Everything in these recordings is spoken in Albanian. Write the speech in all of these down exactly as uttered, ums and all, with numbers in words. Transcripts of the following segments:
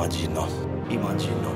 Imagjino, imagjino.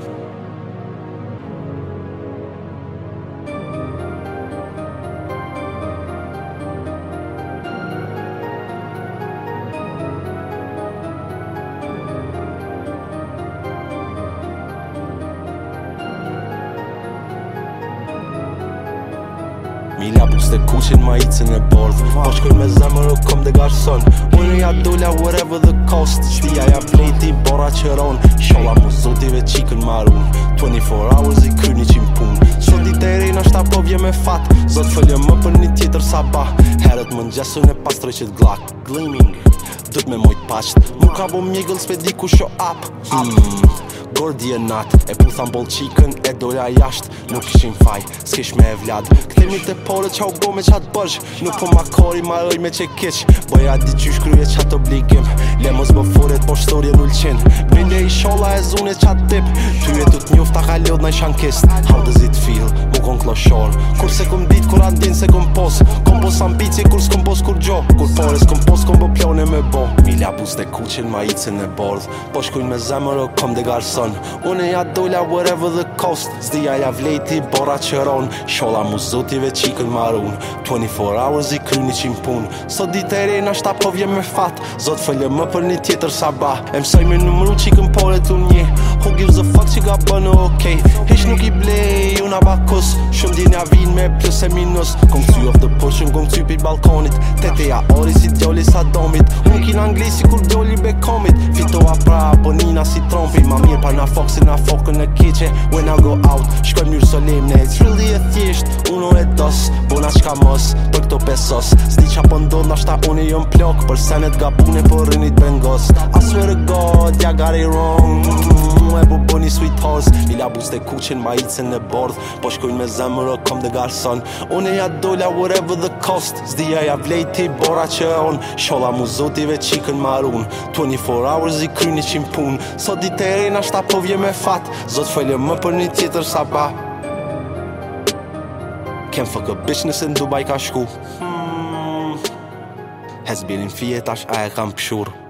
Mila buste kushin ma icën e bordh Po shkoj me zemër o kom dhe garson Unë ja dola whatever the cost Shtia ja vlejti bora qëron Shola mu zotive qikën marun twenty-four hours i kry një qim pun Sot dit e rejna shta po vje me fat Zot fëllje më për një tjetër sabah Herët më ngjesun e pastroj qët glak Gleaming Dët me mojt pasht Mu ka bo mjegëll s'pedi ku sho up Hmm Gordi e nat, e puthan bol qikën, e doja jasht Nuk ishim faj, s'kish me e vlad Këthemi të pore qa u bo me qatë bësh Nuk po ma kori, ma oj me që kish Boja di qysh kryje qatë obligim Le mos bë foret, po shtorje null qin Binde i shola e zune qatë tip Ty e tut njoft, ta ka ljod na i shankist How does it feel? Mu kon kloshor Kur se kom dit, kur andin se kom pos Kom pos ambicie, kur s'kom pos kur gjo Kur pore s'kom pos, kom po plone me bo Mila bus dhe kuqin, ma icën e bordh Po shkujn me zemër o kom dhe garson Une ja dola whatever the cost Zdia ja vlejti bora qëron Shola mu zotive qikën marun twenty-four hours i kry një qim pun Sot dit e rejna shta po vje me fat Zot fëllje më për një tjetër sabah E msoj me numru qikën pore t'u nje Who gives a fuck që ga bënë okej Hish nuk i blej una bakus Shumë din ja vin me plus e minus Kom këty off the push Kom këty pi balkonit Tete ja ori si djoli sa domit Unë kin anglisi kur djoli bekomit Fitoa pra bonina si trompi Ma mirë pa na fok se na fokën në keqe When I go out, shkoj mjërë solemne It's really e thjesht, uno e dos Bona qka mos, për këto pesos S'di qa po ndodh, nashta unë jom plok Për senet gabune, për rrinit bengos I swear to God, ja got it wrong E bu boni sweet horse Mila buste kuqin, ma icën e bordh Po shkojnë me zemër o kom dhe garson Unë ja dola whatever the cost Zdia ja vlejti bora që on Shola mu zotive qikën marun twenty-four hours i kry një qim pun Sot dit e rejna shta po vje me fat Zot fëllje më për një tjetër sabah Can't fuck a bitch nëse në Dubai ka shku hmm. Has been in fije tash a e kam pshur